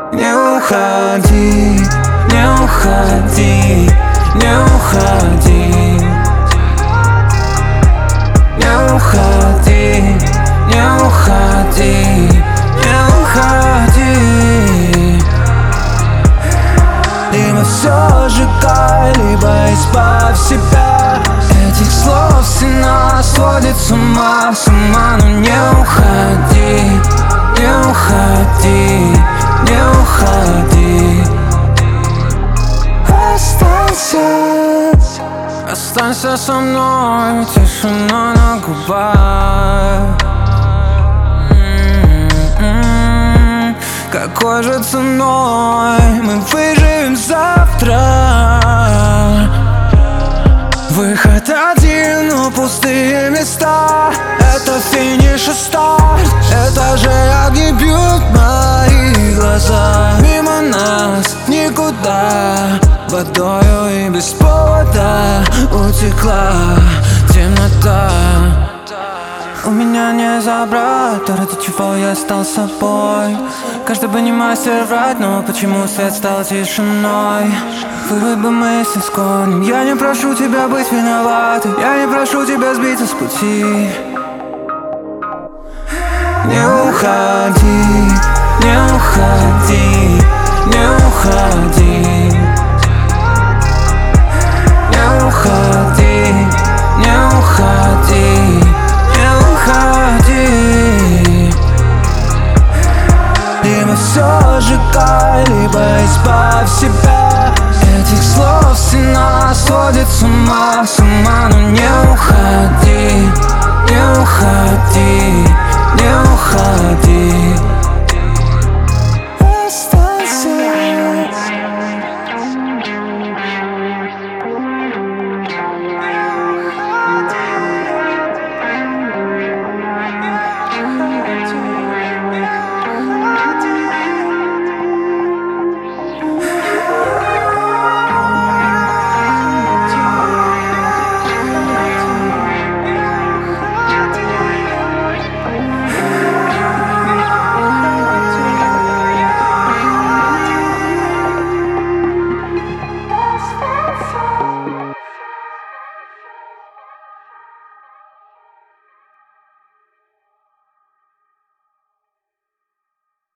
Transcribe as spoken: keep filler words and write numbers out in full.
Не уходи, не уходи, не уходи. Не уходи, не уходи, не уходи. Либо все сжигай, либо избавь себя. Этих слов стена сводит с ума, с ума. Но не уходи, не уходи, не уходи. Останься, останься со мной, тишина на губах. М-м-м. Какой же ценой мы выживем завтра? Выход один, но пустые места. Это финиш и старт. Этажи огни бьют мои глаза. Мимо нас никуда. Водою и без повода утекла темнота. У меня не забрать то, ради чего я стал собой. Каждый бы не мастер врать, но почему свет стал тишиной? Вырвать бы мысли с корнем. Я не прошу тебя быть виноватой, я не прошу тебя сбиться с пути. Не уходи, не уходи, не уходи. Не уходи, не уходи, не уходи. Либо все сжигай, либо избавь себя. Этих слов стена сводит с ума, с ума. Но не уходи, не уходи, не уходи.